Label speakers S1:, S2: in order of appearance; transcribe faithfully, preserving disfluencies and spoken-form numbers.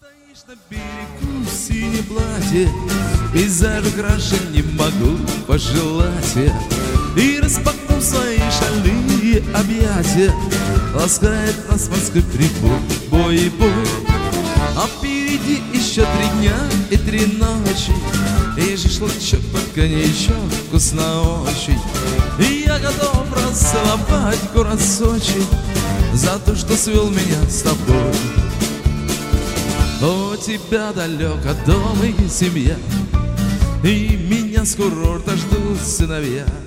S1: Стоишь на берегу в синем платье, пейзажа краше не могу пожелать я. И распахнув свои шальные объятия, ласкает нас морской прибой, бой и бой. А впереди еще три дня и три ночи, и шашлычок под коньячок вкусно очень. И я готов расцеловать город Сочи за то, что свел меня с тобой. У тебя далеко дом и семья, и меня с курорта ждут сыновья.